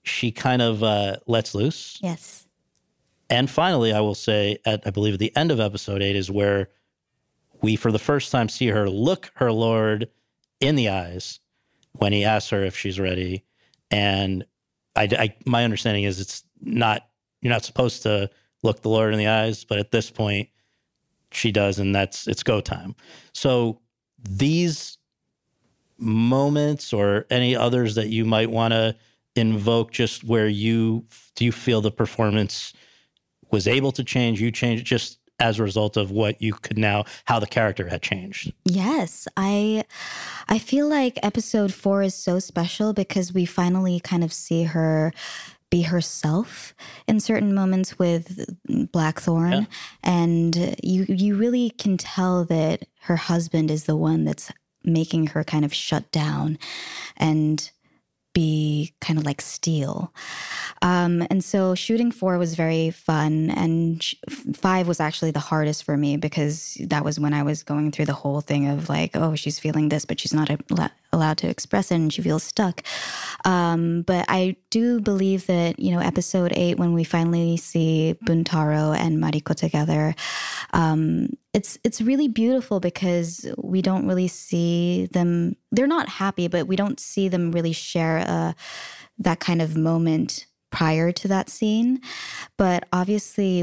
she kind of lets loose. Yes. And finally, I will say, I believe at the end of episode 8 is where we, for the first time, see her look her Lord in the eyes when he asks her if she's ready. And my understanding is you're not supposed to look the Lord in the eyes, but at this point, she does, and it's go time. So these moments or any others that you might want to invoke, just where do you feel the performance was able to change, you changed just as a result of what you could now, how the character had changed? Yes, I feel like episode 4 is so special because we finally kind of see her be herself in certain moments with Blackthorn. Yeah. And you really can tell that her husband is the one that's making her kind of shut down and be kind of like steel. And so shooting 4 was very fun, and 5 was actually the hardest for me because that was when I was going through the whole thing of like, oh, she's feeling this, but she's not allowed to express it and she feels stuck. But I do believe that, episode 8, when we finally see Buntaro and Mariko together, it's really beautiful because we don't really see them. They're not happy, but we don't see them really share that kind of moment prior to that scene. But obviously,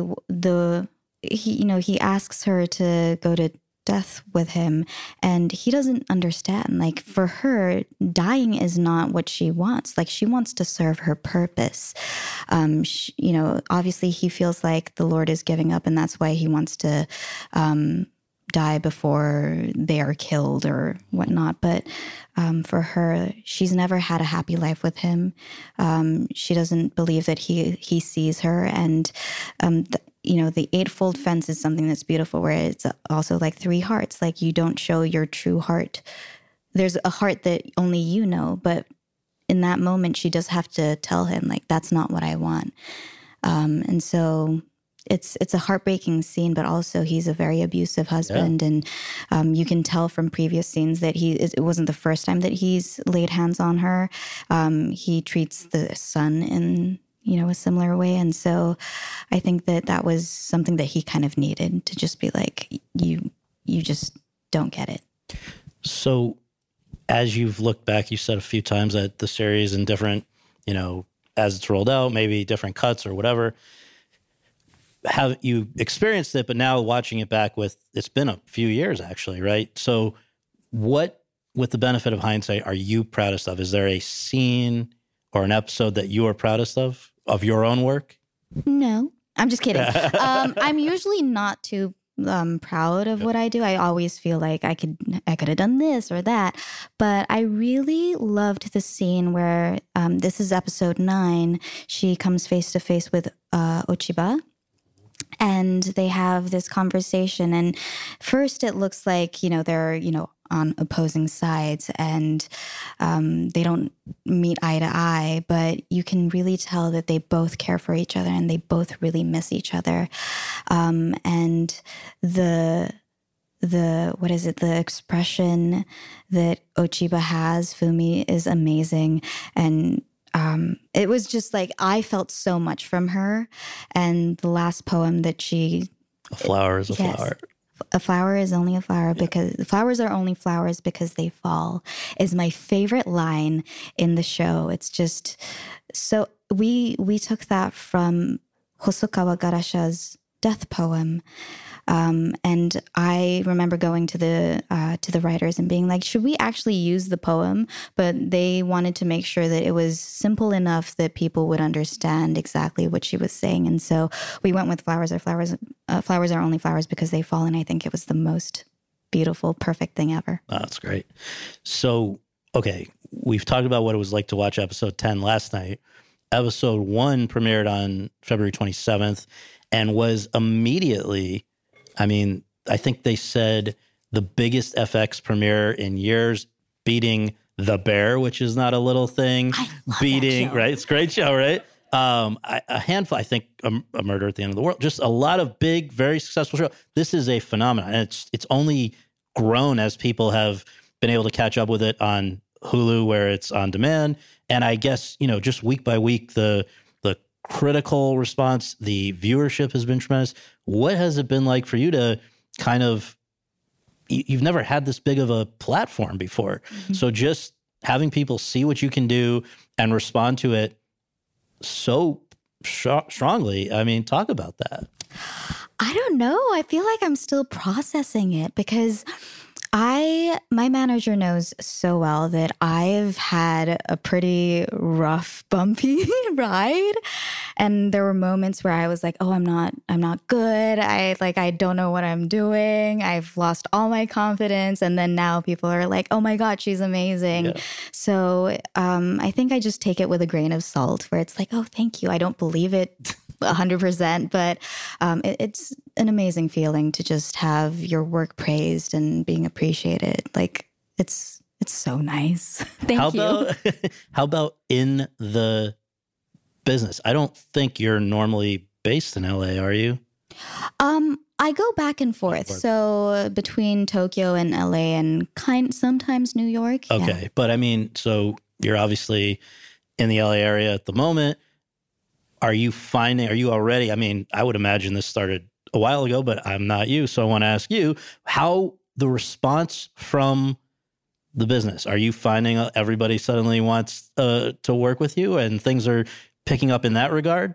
he asks her to go to death with him, and he doesn't understand. Like, for her, dying is not what she wants. Like, she wants to serve her purpose. Obviously he feels like the Lord is giving up, and that's why he wants to die before they are killed or whatnot. But for her, she's never had a happy life with him. She doesn't believe that he sees her, and the eightfold fence is something that's beautiful, where it's also like 3 hearts. Like, you don't show your true heart. There's a heart that only you know, but in that moment, she does have to tell him, like, that's not what I want. And so it's a heartbreaking scene, but also he's a very abusive husband. Yeah. And you can tell from previous scenes that it wasn't the first time that he's laid hands on her. He treats the son in a similar way. And so I think that was something that he kind of needed, to just be like, you just don't get it. So as you've looked back, you said a few times at the series and different, as it's rolled out, maybe different cuts or whatever, have you experienced it, but now watching it back it's been a few years actually, right? So what, with the benefit of hindsight, are you proudest of? Is there a scene or an episode that you are proudest of your own work? No, I'm just kidding. I'm usually not too proud of what I do. I always feel like I could have done this or that. But I really loved the scene where this is episode 9. She comes face to face with Ochiba. And they have this conversation. And first it looks like, they're, on opposing sides, and they don't meet eye to eye, but you can really tell that they both care for each other and they both really miss each other. And the expression that Ochiba has, Fumi, is amazing. And it was just like, I felt so much from her. And the last poem that a flower is a flower. A flower is only a flower because flowers are only flowers because they fall, is my favorite line in the show. It's just so, we took that from Hosokawa Garasha's death poem. And I remember going to the writers and being like, should we actually use the poem? But they wanted to make sure that it was simple enough that people would understand exactly what she was saying. And so we went with flowers are only flowers because they fall. And I think it was the most beautiful, perfect thing ever. Oh, that's great. So, okay, we've talked about what it was like to watch episode 10 last night. Episode 1 premiered on February 27th and was immediately, I think they said the biggest FX premiere in years, beating The Bear, which is not a little thing. I love that show. Right? It's a great show, right? A handful, I think, A Murder at the End of the World. Just a lot of big, very successful show. This is a phenomenon. And it's only grown as people have been able to catch up with it on Hulu where it's on demand. And I guess, just week by week, the critical response, the viewership has been tremendous. What has it been like for you to kind of, you've never had this big of a platform before. Mm-hmm. So just having people see what you can do and respond to it so strongly. I mean, talk about that. I don't know. I feel like I'm still processing it because my manager knows so well that I've had a pretty rough, bumpy ride. And there were moments where I was like, oh, I'm not good. I don't know what I'm doing. I've lost all my confidence. And then now people are like, oh my God, she's amazing. Yeah. So I think I just take it with a grain of salt where it's like, oh, thank you. I don't believe it 100%, but it's an amazing feeling to just have your work praised and being appreciated. Like it's so nice. Thank you. How about in the business? I don't think you're normally based in LA, are you? I go back and forth. So between Tokyo and LA and sometimes New York. Okay. Yeah. But I mean, so you're obviously in the LA area at the moment. Are you already, I mean, I would imagine this started a while ago, but I'm not you. So I want to ask you how the response from the business, are you finding everybody suddenly wants to work with you and things are picking up in that regard?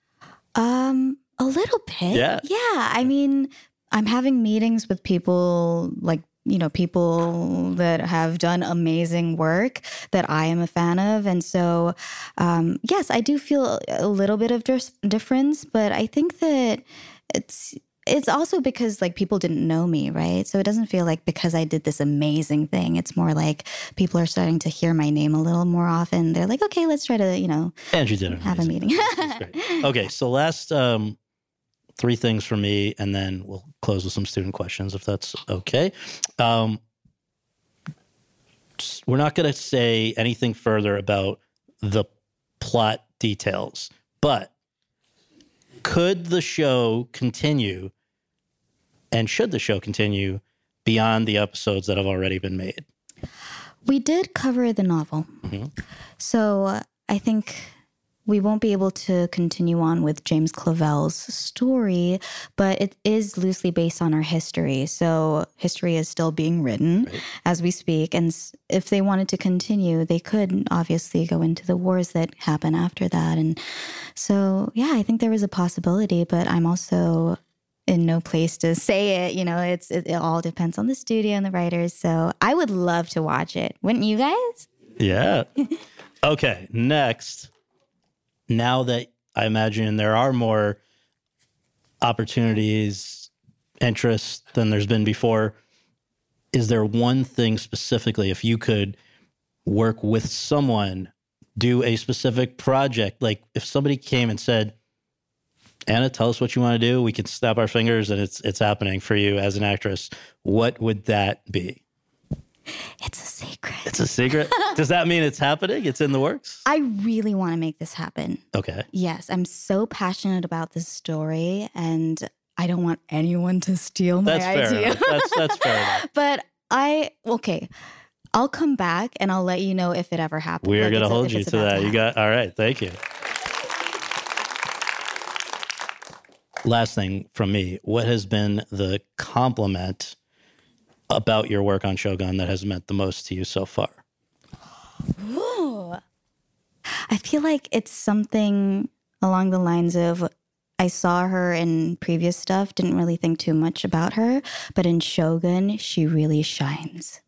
A little bit. Yeah. Yeah. I mean, I'm having meetings with people like, people that have done amazing work that I am a fan of. And so, yes, I do feel a little bit of difference, but I think that it's also because like people didn't know me, right? So it doesn't feel like because I did this amazing thing. It's more like people are starting to hear my name a little more often. They're like, okay, let's try to, and you did have a meeting. That's great. Okay, so last 3 things for me, and then we'll close with some student questions if that's okay. We're not going to say anything further about the plot details, but could the show continue, and should the show continue beyond the episodes that have already been made? We did cover the novel. Mm-hmm. So I think we won't be able to continue on with James Clavell's story, but it is loosely based on our history. So history is still being written as we speak. And if they wanted to continue, they could obviously go into the wars that happen after that. And so, yeah, I think there is a possibility, but I'm also in no place to say it. It all depends on the studio and the writers. So I would love to watch it. Wouldn't you guys? Yeah. Okay, next. Now that I imagine there are more opportunities, interests than there's been before, is there one thing specifically, if you could work with someone, do a specific project, like if somebody came and said, Anna, tell us what you want to do, we can snap our fingers and it's happening for you as an actress, what would that be? It's a secret. It's a secret? Does that mean it's happening? It's in the works? I really want to make this happen. Okay. Yes, I'm so passionate about this story, and I don't want anyone to steal my idea. That's fair enough. But I'll come back and I'll let you know if it ever happens. We are going to hold you to that. All right. Thank you. Last thing from me. What has been the compliment about your work on Shogun that has meant the most to you so far? Ooh. I feel like it's something along the lines of, I saw her in previous stuff, didn't really think too much about her, but in Shogun, she really shines.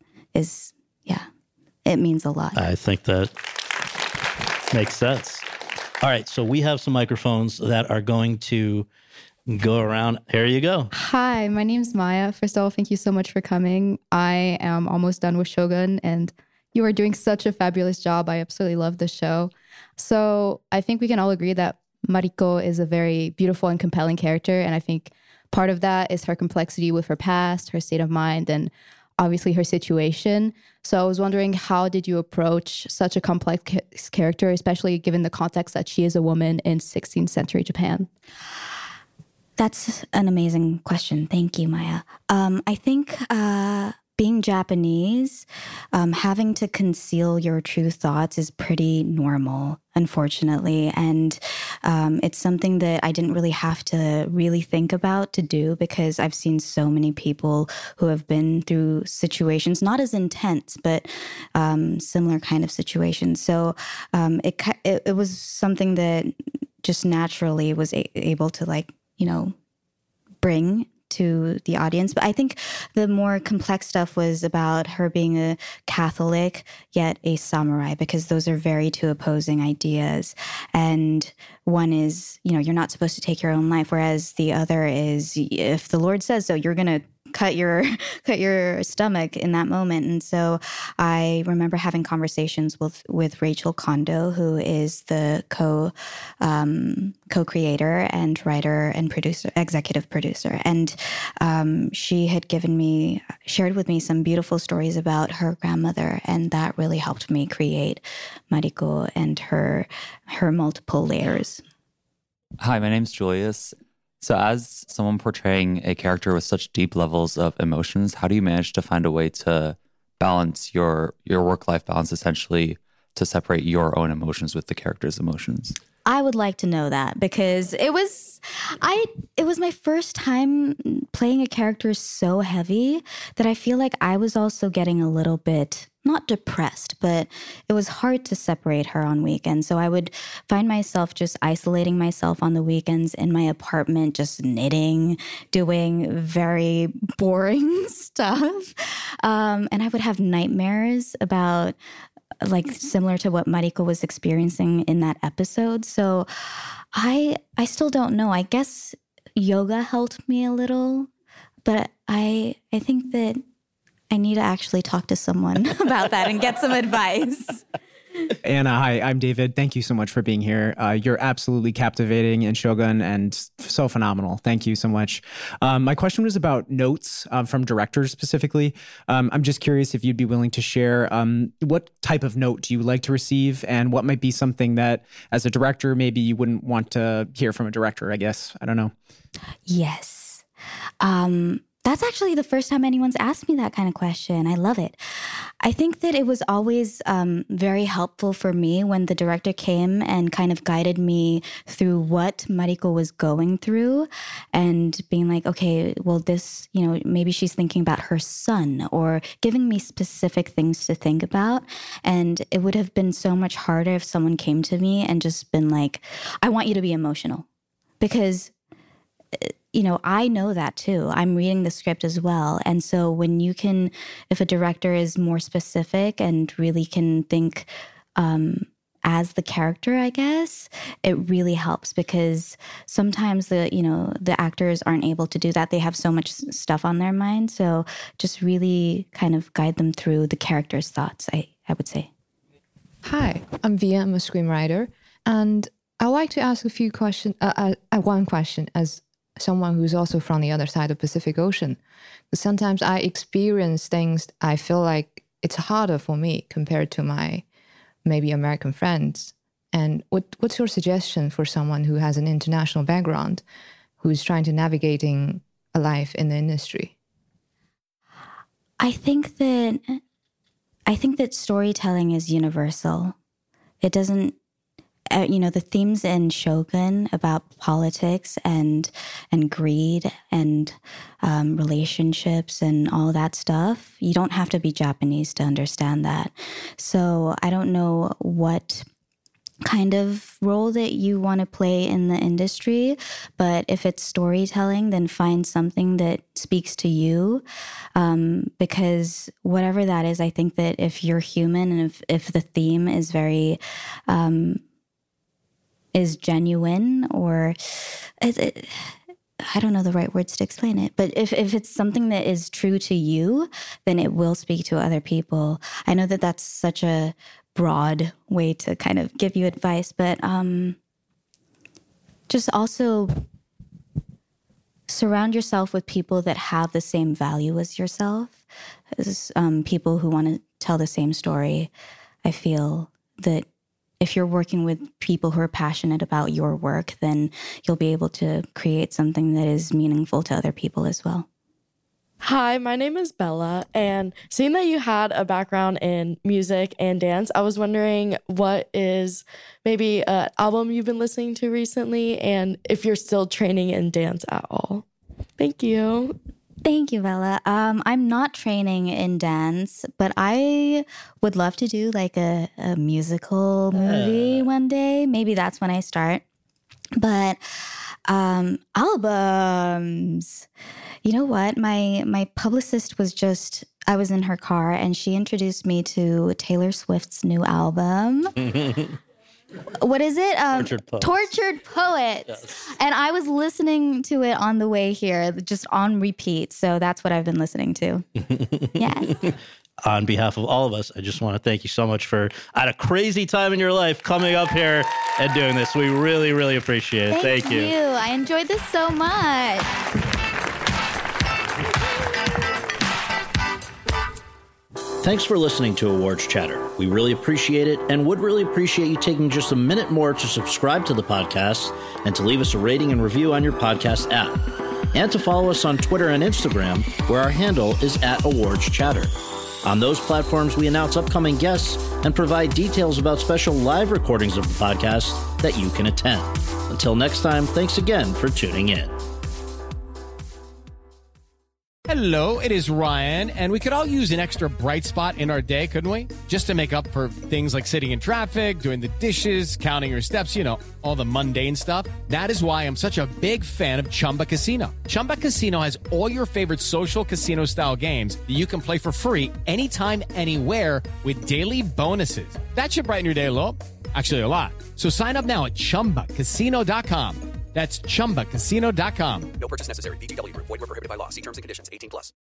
It means a lot. I think that makes sense. All right, so we have some microphones that are going to go around. Here you go. Hi, my name's Maya. First of all, thank you so much for coming. I am almost done with Shogun, and you are doing such a fabulous job. I absolutely love the show. So I think we can all agree that Mariko is a very beautiful and compelling character, and I think part of that is her complexity with her past, her state of mind, and obviously her situation. So I was wondering, how did you approach such a complex character, especially given the context that she is a woman in 16th century Japan? That's an amazing question. Thank you, Maya. I think being Japanese, having to conceal your true thoughts is pretty normal, unfortunately. And it's something that I didn't really have to really think about to do, because I've seen so many people who have been through situations, not as intense, but similar kind of situations. So it was something that just naturally was able to, like, you know, bring to the audience. But I think the more complex stuff was about her being a Catholic yet a samurai, because those are very two opposing ideas. And one is, you know, you're not supposed to take your own life, whereas the other is, if the Lord says so, you're going to cut your stomach in that moment. And so I remember having conversations with Rachel Kondo, who is the co-creator and writer and producer, executive producer. And she had shared with me some beautiful stories about her grandmother, and that really helped me create Mariko and her multiple layers. Hi, my name's Julius. So as someone portraying a character with such deep levels of emotions, how do you manage to find a way to balance your work-life balance, essentially, to separate your own emotions with the character's emotions? I would like to know that, because it was my first time playing a character so heavy that I feel like I was also getting a little bit, not depressed, but it was hard to separate her on weekends. So I would find myself just isolating myself on the weekends in my apartment, just knitting, doing very boring stuff. And I would have nightmares about, like, similar to what Mariko was experiencing in that episode. So I still don't know. I guess yoga helped me a little, but I think that I need to actually talk to someone about that and get some advice. Anna, hi, I'm David. Thank you so much for being here. You're absolutely captivating in Shogun and so phenomenal. Thank you so much. My question was about notes from directors specifically. I'm just curious if you'd be willing to share what type of note do you like to receive, and what might be something that, as a director, maybe you wouldn't want to hear from a director, I guess. I don't know. Yes. That's actually the first time anyone's asked me that kind of question. I love it. I think that it was always very helpful for me when the director came and kind of guided me through what Mariko was going through, and being like, okay, well, this, you know, maybe she's thinking about her son, or giving me specific things to think about. And it would have been so much harder if someone came to me and just been like, I want you to be emotional, because you know, I know that too. I'm reading the script as well. And so when you can, if a director is more specific and really can think as the character, I guess, it really helps, because sometimes the actors aren't able to do that. They have so much stuff on their mind. So just really kind of guide them through the character's thoughts, I would say. Hi, I'm Via. I'm a screenwriter. And I'd like to ask a few questions, one question as someone who's also from the other side of Pacific Ocean. Because sometimes I experience things, I feel like it's harder for me compared to my maybe American friends. And what's your suggestion for someone who has an international background, who's trying to navigating a life in the industry? I think that storytelling is universal. It doesn't, the themes in Shogun about politics and greed and relationships and all that stuff, you don't have to be Japanese to understand that. So I don't know what kind of role that you want to play in the industry, but if it's storytelling, then find something that speaks to you, because whatever that is, I think that if you're human and if the theme is very is genuine, or I don't know the right words to explain it, but if it's something that is true to you, then it will speak to other people. I know that that's such a broad way to kind of give you advice, but just also surround yourself with people that have the same value as yourself, as people who want to tell the same story. I feel that if you're working with people who are passionate about your work, then you'll be able to create something that is meaningful to other people as well. Hi, my name is Bella, and seeing that you had a background in music and dance, I was wondering what is maybe an album you've been listening to recently, and if you're still training in dance at all. Thank you. Thank you, Bella. I'm not training in dance, but I would love to do like a musical movie one day. Maybe that's when I start. But albums, you know what? My publicist I was in her car and she introduced me to Taylor Swift's new album. What is it? Tortured Poets. Yes. And I was listening to it on the way here, just on repeat. So that's what I've been listening to. Yeah. On behalf of all of us, I just want to thank you so much for, at a crazy time in your life, coming up here and doing this. We really, really appreciate it. Thank you. I enjoyed this so much. Thanks for listening to Awards Chatter. We really appreciate it and would really appreciate you taking just a minute more to subscribe to the podcast and to leave us a rating and review on your podcast app. And to follow us on Twitter and Instagram, where our handle is @AwardsChatter. On those platforms, we announce upcoming guests and provide details about special live recordings of the podcast that you can attend. Until next time, thanks again for tuning in. Hello, it is Ryan, and we could all use an extra bright spot in our day, couldn't we? Just to make up for things like sitting in traffic, doing the dishes, counting your steps, all the mundane stuff. That is why I'm such a big fan of Chumba Casino. Chumba Casino has all your favorite social casino-style games that you can play for free anytime, anywhere with daily bonuses. That should brighten your day a little. Actually, a lot. So sign up now at ChumbaCasino.com. That's ChumbaCasino.com. No purchase necessary. VGW Group. Void where prohibited by law. See terms and conditions. 18+.